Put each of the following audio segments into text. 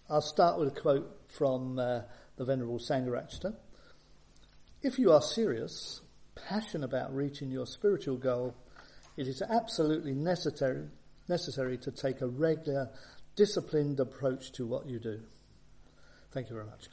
I'll start with a quote from the Venerable Sangharakshita. If you are serious, passionate about reaching your spiritual goal, it is absolutely necessary to take a regular, disciplined approach to what you do. Thank you very much.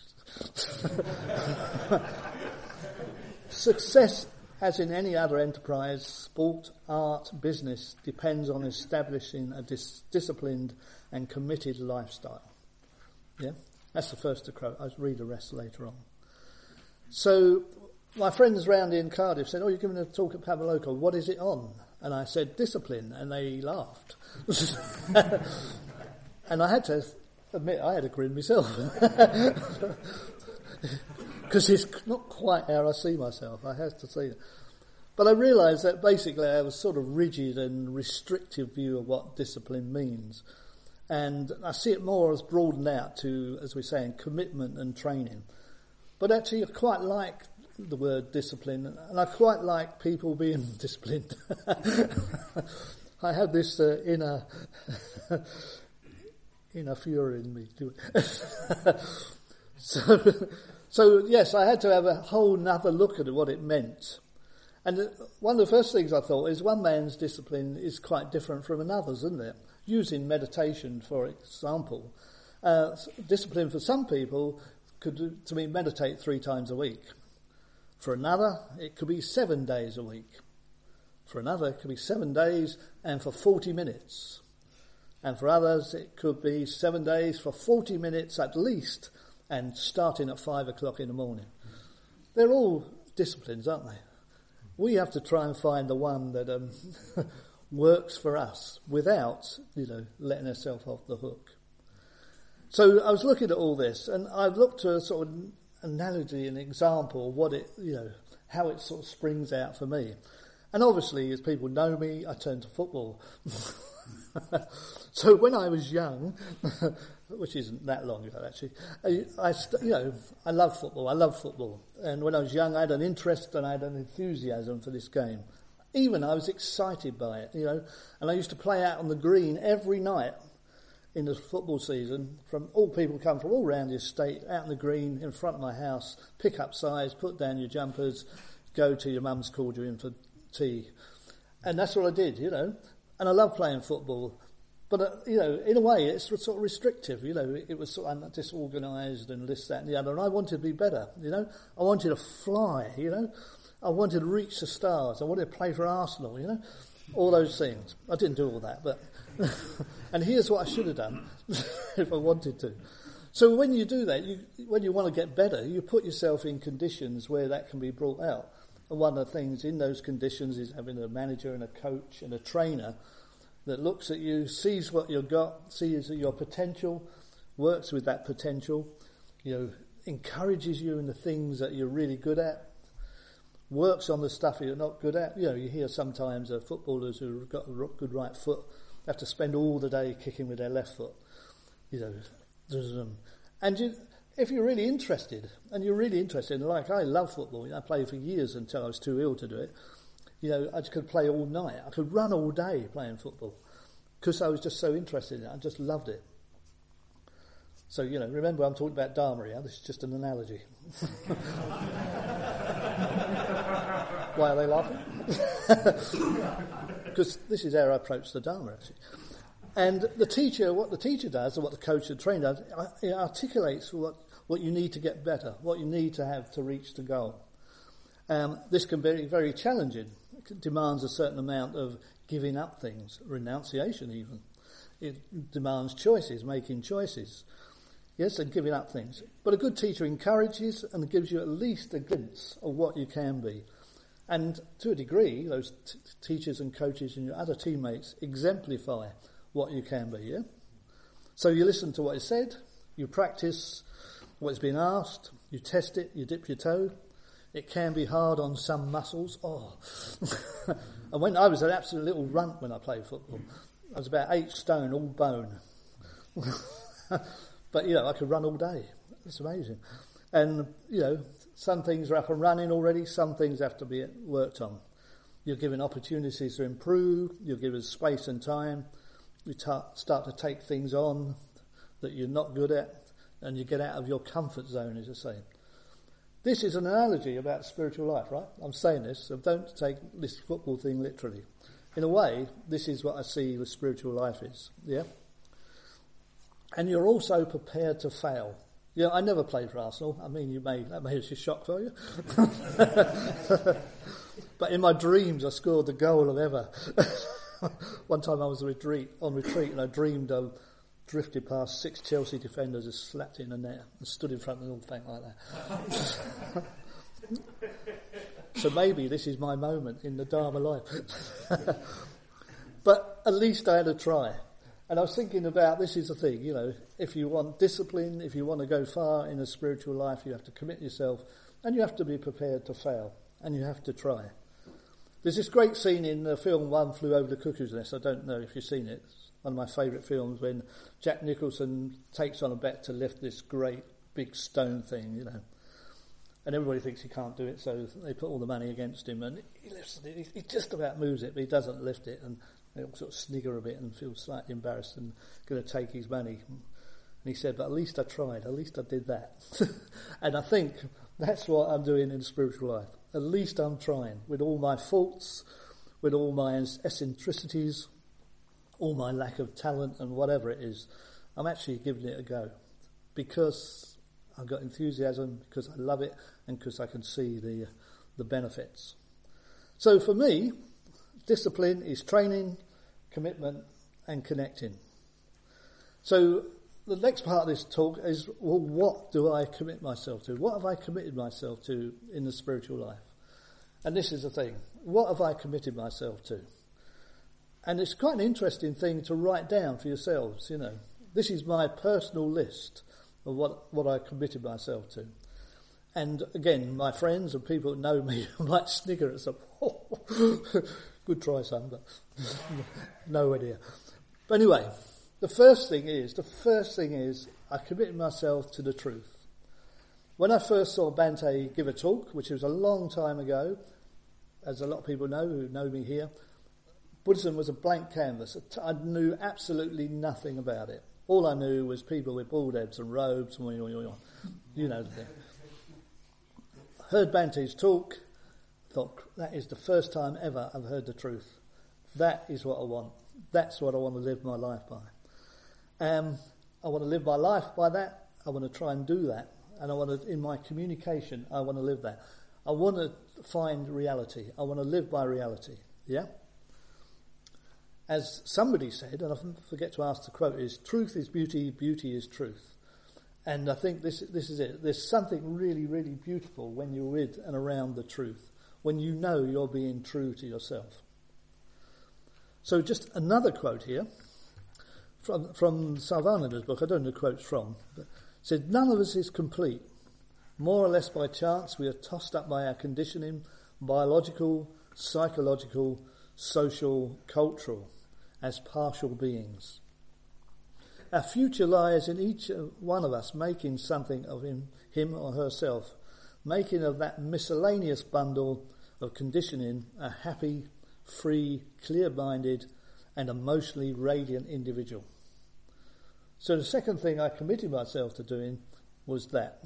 Success, as in any other enterprise, sport, art, business, depends on establishing a disciplined and committed lifestyle. Yeah, that's the first to quote. I'll read the rest later on. So my friends round in Cardiff said, you're giving a talk at Pavaloka, what is it on? And I said, discipline, and they laughed. And I had to admit, I had a grin myself. Because it's not quite how I see myself, I have to say that. But I realised that basically I have a sort of rigid and restrictive view of what discipline means. And I see it more as broadened out to, as we're saying, commitment and training. But actually I quite like the word discipline, and I quite like people being disciplined. I have this inner fury in me. So yes, I had to have a whole nother look at what it meant. And one of the first things I thought is one man's discipline is quite different from another's, isn't it? Using meditation, for example. Discipline for some people could mean meditate 3 times a week. For another, it could be 7 days a week. For another, it could be 7 days and for 40 minutes. And for others, it could be 7 days for 40 minutes at least, and starting at 5 o'clock in the morning. They're all disciplines, aren't they? We have to try and find the one that works for us without, letting ourselves off the hook. So I was looking at all this, and I've looked to a sort of analogy, an example of what it, how it sort of springs out for me. And obviously, as people know me, I turned to football. So when I was young, which isn't that long ago actually, I love football. I love football. And when I was young, I had an interest and I had an enthusiasm for this game. Even I was excited by it, And I used to play out on the green every night in the football season. People come from all around the estate, out on the green in front of my house, pick up sides, put down your jumpers, go to your mum's called you in for tea. And that's what I did, And I love playing football. But, in a way, it's sort of restrictive, It was sort of disorganised and this, that and the other. And I wanted to be better, I wanted to fly, I wanted to reach the stars. I wanted to play for Arsenal, All those things. I didn't do all that, but... and here's what I should have done if I wanted to. So when you do that, when you want to get better, you put yourself in conditions where that can be brought out. And one of the things in those conditions is having a manager and a coach and a trainer that looks at you, sees what you've got, sees your potential, works with that potential, encourages you in the things that you're really good at, works on the stuff you're not good at. You hear sometimes footballers who've got a good right foot have to spend all the day kicking with their left foot. And if you're really interested, like I love football, I played for years until I was too ill to do it. I could play all night. I could run all day playing football because I was just so interested in it. I just loved it. So, remember I'm talking about Dharma here. This is just an analogy. Why are they laughing? Because this is how I approach the Dharma, actually. And what the teacher does, or what the coach and trainer does, it articulates what you need to get better, what you need to have to reach the goal. This can be very challenging. It demands a certain amount of giving up things, renunciation even. It demands choices, making choices. Yes, and giving up things. But a good teacher encourages and gives you at least a glimpse of what you can be. And to a degree, those teachers and coaches and your other teammates exemplify what you can be, yeah? So you listen to what is said, you practice what's been asked, you test it, you dip your toe. It can be hard on some muscles. And when I was an absolute little runt when I played football, I was about 8 stone, all bone. But, I could run all day. It's amazing. And, some things are up and running already, some things have to be worked on. You're given opportunities to improve, you're given space and time, you start to take things on that you're not good at, and you get out of your comfort zone, as I say. This is an analogy about spiritual life, right? I'm saying this, so don't take this football thing literally. In a way, this is what I see the spiritual life is, yeah? And you're also prepared to fail. Yeah, I never played for Arsenal. I mean, that may be a shock for you. But in my dreams, I scored the goal of ever. One time I was on retreat, and I dreamed I drifted past 6 Chelsea defenders, and slapped it in the net, and stood in front of them all, thing like that. So maybe this is my moment in the Dharma life. But at least I had a try. And I was thinking about, this is the thing, you know, if you want discipline, if you want to go far in a spiritual life, you have to commit yourself, and you have to be prepared to fail, and you have to try. There's this great scene in the film One Flew Over the Cuckoo's Nest. I don't know if you've seen it. It's one of my favourite films, when Jack Nicholson takes on a bet to lift this great big stone thing, you know. And everybody thinks he can't do it, so they put all the money against him, and he lifts it. He just about moves it, but he doesn't lift it, and they all sort of snigger a bit and feel slightly embarrassed and going to take his money. And he said, but at least I tried, at least I did that. And I think that's what I'm doing in spiritual life. At least I'm trying, with all my faults, with all my eccentricities, all my lack of talent and whatever it is. I'm actually giving it a go, because I've got enthusiasm, because I love it, and because I can see the benefits. So for me, discipline is training, commitment, and connecting. So the next part of this talk is, well, what do I commit myself to? What have I committed myself to in the spiritual life? And this is the thing. What have I committed myself to? And it's quite an interesting thing to write down for yourselves, you know. This is my personal list of what I committed myself to. And again, my friends and people that know me might snigger at some, good try, son, but no idea. But anyway, the first thing is I committed myself to the truth. When I first saw Bhante give a talk, which was a long time ago, as a lot of people know who know me here, Buddhism was a blank canvas. I knew absolutely nothing about it. All I knew was people with bald heads and robes, and you know the thing. Heard Bhante's talk, thought, that is the first time ever I've heard the truth. That is what I want. That's what I want to live my life by. I want to live my life by that. I want to try and do that. And I want to, in my communication, I want to live that. I want to find reality. I want to live by reality. Yeah? As somebody said, and I forget to ask the quote, is truth is beauty, beauty is truth. And I think this is it. There's something really, really beautiful when you're with and around the truth, when you know you're being true to yourself. So just another quote here from Sarvananda's book. I don't know the quote's from, but it said, none of us is complete. More or less by chance, we are tossed up by our conditioning, biological, psychological, social, cultural, as partial beings. Our future lies in each one of us making something of him or herself, making of that miscellaneous bundle of conditioning a happy, free, clear-minded and emotionally radiant individual. So the second thing I committed myself to doing was that,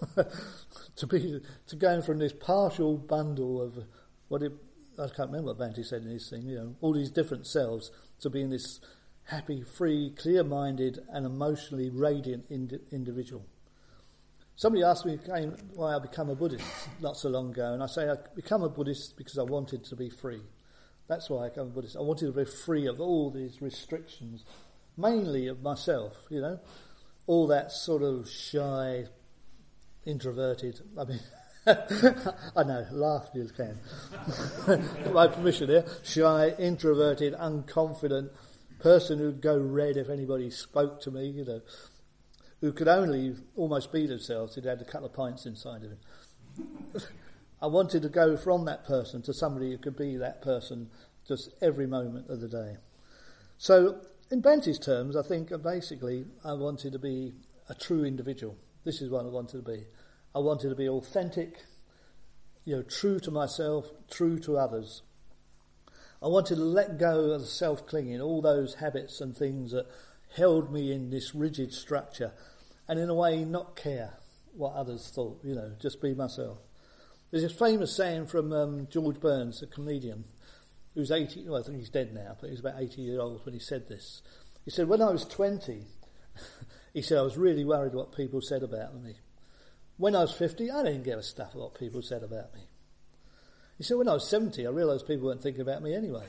to going from this partial bundle of I can't remember what Bhante said in his thing, you know, all these different selves, to being this happy, free, clear-minded and emotionally radiant individual. Somebody asked me why I became a Buddhist not so long ago, and I say I became a Buddhist because I wanted to be free. That's why I became a Buddhist. I wanted to be free of all these restrictions, mainly of myself, you know, all that sort of shy, introverted, I mean, I know, laugh you can. My permission here. Shy, introverted, unconfident person who'd go red if anybody spoke to me, you know, who could only almost be themselves if they had a couple of pints inside of him. I wanted to go from that person to somebody who could be that person just every moment of the day. So, in Bhante's terms, I think basically I wanted to be a true individual. This is what I wanted to be. I wanted to be authentic, you know, true to myself, true to others. I wanted to let go of the self-clinging, all those habits and things that held me in this rigid structure, and in a way not care what others thought, just be myself. There's this famous saying from George Burns, a comedian, who's 80, well I think he's dead now, but he was about 80 years old when he said this. He said, when I was 20, he said, I was really worried what people said about me. When I was 50, I didn't give a stuff what people said about me. He said, when I was 70, I realised people weren't thinking about me anyway.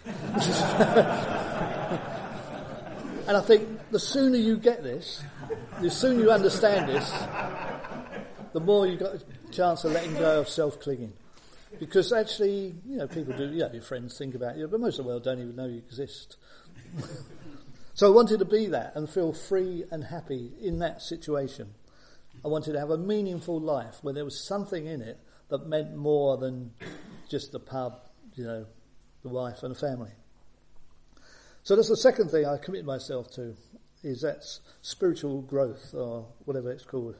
And I think the sooner you get this, the sooner you understand this, the more you've got a chance of letting go of self-clinging. Because actually, people do, your friends think about you, but most of the world don't even know you exist. So I wanted to be that and feel free and happy in that situation. I wanted to have a meaningful life where there was something in it that meant more than just the pub, the wife and the family. So that's the second thing I committed myself to, is that spiritual growth, or whatever it's called.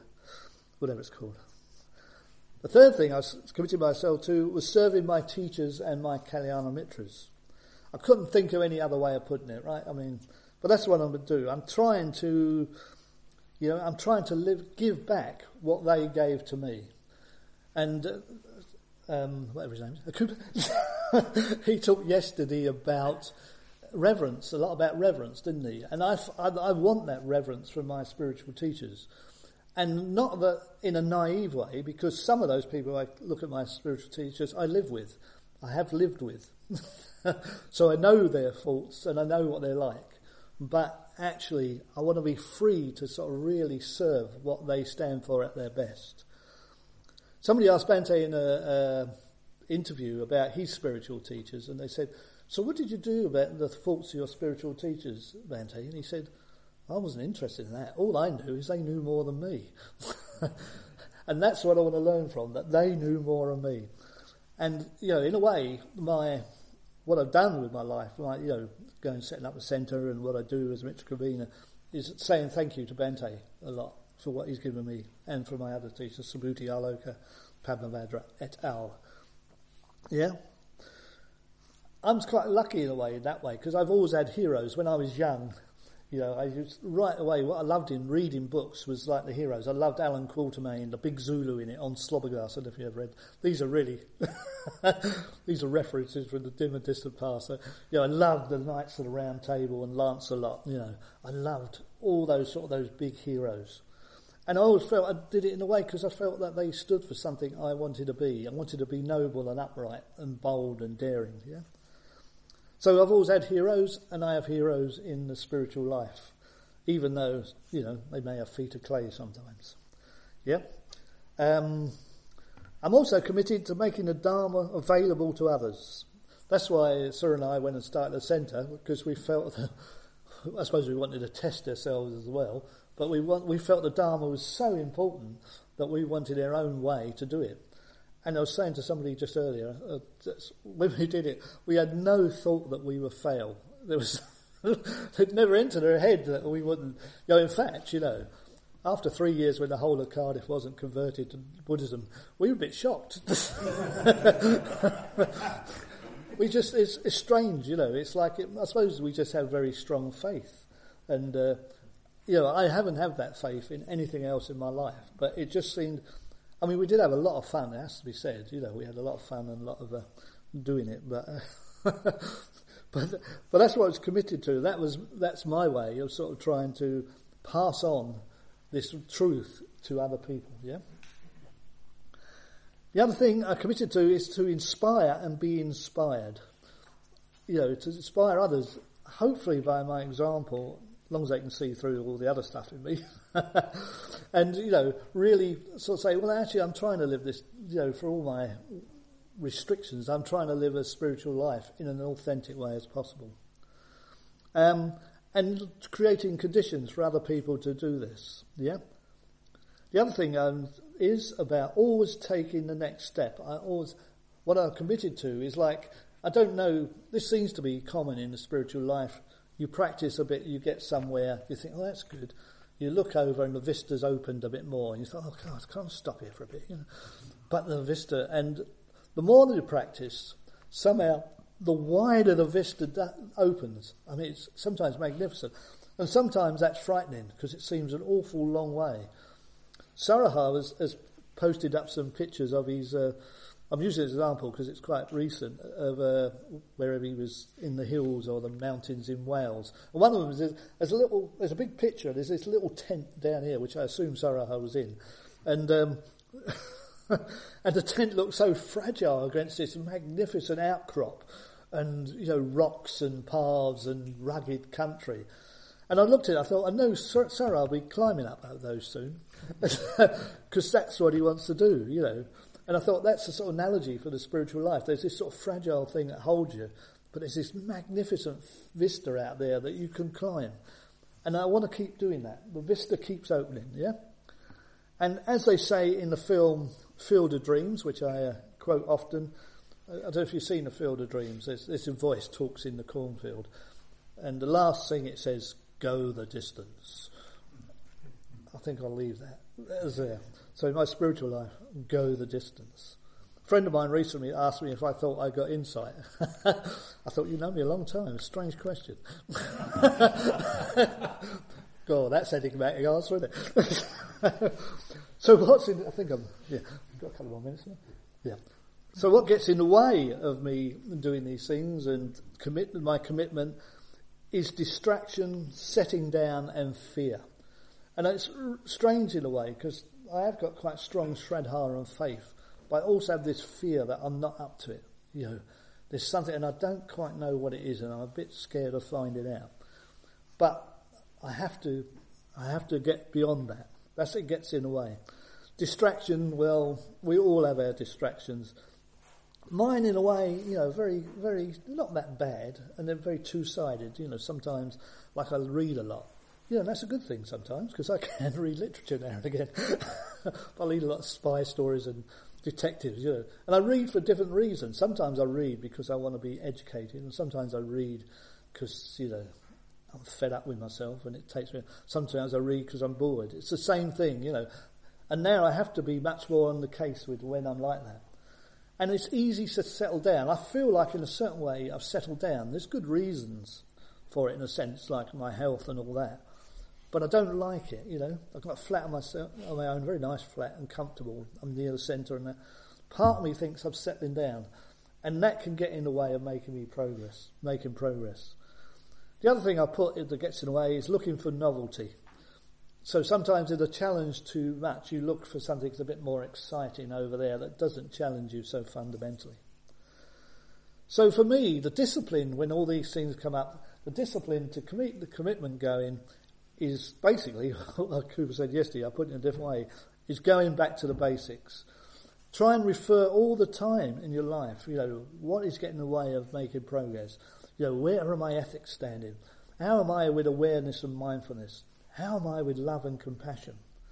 The third thing I committed myself to was serving my teachers and my Kalyana Mitras. I couldn't think of any other way of putting it, right? But that's what I'm going to do. I'm trying to give back what they gave to me. And whatever his name is, he talked yesterday about reverence, a lot about reverence, didn't he? And I want that reverence from my spiritual teachers. And not that in a naive way, because some of those people I look at my spiritual teachers, I have lived with. So I know their faults and I know what they're like. But actually, I want to be free to sort of really serve what they stand for at their best. Somebody asked Bhante in an interview about his spiritual teachers, and they said, so what did you do about the faults of your spiritual teachers, Bhante? And he said, I wasn't interested in that. All I knew is they knew more than me. And that's what I want to learn from, that they knew more than me. And, in a way, what I've done with my life, going and setting up a centre and what I do as a Mitra convener, is saying thank you to Bhante a lot for what he's given me, and for my other teachers, Subhuti Aloka, Padmavajra et al. Yeah? I'm quite lucky in a way, because I've always had heroes. When I was young, I just, right away, what I loved in reading books was like the heroes. I loved Alan Quatermain, the big Zulu in it, on Slobberglass. I don't know if you ever read. These are really, these are references from the dim and distant past. So, I loved the Knights of the Round Table and Lancelot. I loved all those big heroes. And I always felt I did it in a way because I felt that they stood for something I wanted to be. I wanted to be noble and upright and bold and daring, yeah? So I've always had heroes, and I have heroes in the spiritual life, even though, they may have feet of clay sometimes. Yeah? I'm also committed to making the Dharma available to others. That's why Sir and I went and started a centre, because we felt that, I suppose we wanted to test ourselves as well, but we felt the Dharma was so important that we wanted our own way to do it. And I was saying to somebody just earlier, when we did it, we had no thought that we would fail. It never entered our head that we wouldn't. In fact, after 3 years when the whole of Cardiff wasn't converted to Buddhism, we were a bit shocked. It's strange, it's like, I suppose we just have very strong faith. And, I haven't had that faith in anything else in my life, but it just seemed, we did have a lot of fun, it has to be said, we had a lot of fun and a lot of doing it, but but that's what I was committed to. That's my way of sort of trying to pass on this truth to other people, yeah? The other thing I committed to is to inspire and be inspired. To inspire others, hopefully by my example, as long as they can see through all the other stuff in me. And, really sort of say, well, actually, I'm trying to live this, for all my restrictions, I'm trying to live a spiritual life in an authentic way as possible. And creating conditions for other people to do this, yeah? The other thing is about always taking the next step. What I've committed to is I don't know, this seems to be common in the spiritual life. You practice a bit, you get somewhere, you think, oh, that's good. You look over and the vista's opened a bit more, and you thought, oh, God, I can't stop here for a bit. But the vista, and the more that you practice, somehow the wider the vista opens. It's sometimes magnificent. And sometimes that's frightening because it seems an awful long way. Saraha has posted up some pictures of his, I'm using an example because it's quite recent, of wherever he was in the hills or the mountains in Wales. And one of them is there's a big picture, there's this little tent down here, which I assume Saraha was in. And and the tent looked so fragile against this magnificent outcrop and, rocks and paths and rugged country. And I looked at it, I thought, I know Sarah will be climbing up those soon, because that's what he wants to do, And I thought that's a sort of analogy for the spiritual life. There's this sort of fragile thing that holds you, but there's this magnificent vista out there that you can climb. And I want to keep doing that. The vista keeps opening, yeah? And as they say in the film Field of Dreams, which I quote often, I don't know if you've seen the Field of Dreams, there's a voice talks in the cornfield. And the last thing it says, go the distance. I think I'll leave that as there. So in my spiritual life, go the distance. A friend of mine recently asked me if I thought I got insight. I thought, you know me a long time. A strange question. God, that's enigmatic answer, isn't it? So what's in... I think I've got a couple more minutes now. Yeah. So what gets in the way of me doing these things and my commitment is distraction, setting down and fear. And it's strange in a way because I have got quite strong Shraddha and faith, but I also have this fear that I'm not up to it. There's something and I don't quite know what it is and I'm a bit scared of finding out. But I have to get beyond that. That's it gets in the way. Distraction, well, we all have our distractions. Mine, in a way, very, very, not that bad, and they're very two-sided. Sometimes, like I read a lot. That's a good thing sometimes, because I can read literature now and again. I read a lot of spy stories and detectives, And I read for different reasons. Sometimes I read because I want to be educated, and sometimes I read because, I'm fed up with myself, and it takes me... Sometimes I read because I'm bored. It's the same thing, And now I have to be much more on the case with when I'm like that. And it's easy to settle down. I feel like in a certain way I've settled down. There's good reasons for it in a sense, like my health and all that. But I don't like it, I've got a flat on my own, very nice flat and comfortable. I'm near the centre and that. Part of me thinks I'm settling down. And that can get in the way of making progress. The other thing I put that gets in the way is looking for novelty. So sometimes if the challenge too much, you look for something that's a bit more exciting over there that doesn't challenge you so fundamentally. So for me, the discipline, when all these things come up, the discipline to keep the commitment going is basically, like Cooper said yesterday, I put it in a different way, is going back to the basics. Try and refer all the time in your life, what is getting in the way of making progress? Where are my ethics standing? How am I with awareness and mindfulness? How am I with love and compassion?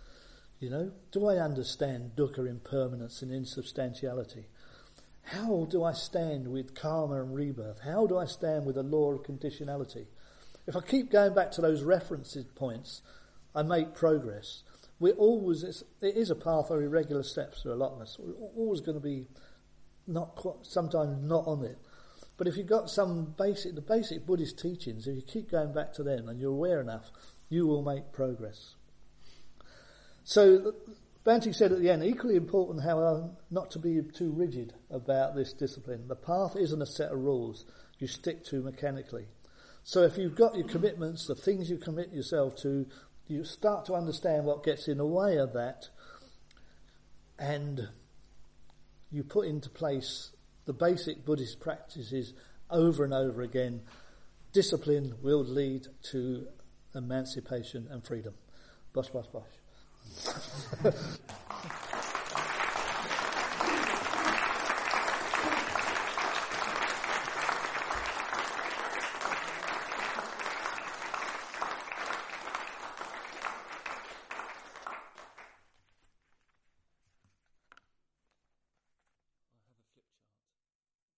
Do I understand dukkha, impermanence and insubstantiality? How do I stand with karma and rebirth? How do I stand with the law of conditionality? If I keep going back to those references points, I make progress. It is a path of irregular steps for a lot of us. We're always going to be sometimes not on it. But if you've got the basic Buddhist teachings, if you keep going back to them and you're aware enough, you will make progress. So Bhante said at the end, equally important, however, not to be too rigid about this discipline. The path isn't a set of rules you stick to mechanically. So if you've got your commitments, the things you commit yourself to, you start to understand what gets in the way of that, and you put into place the basic Buddhist practices over and over again. Discipline will lead to emancipation and freedom. Bosh, bosh, bosh.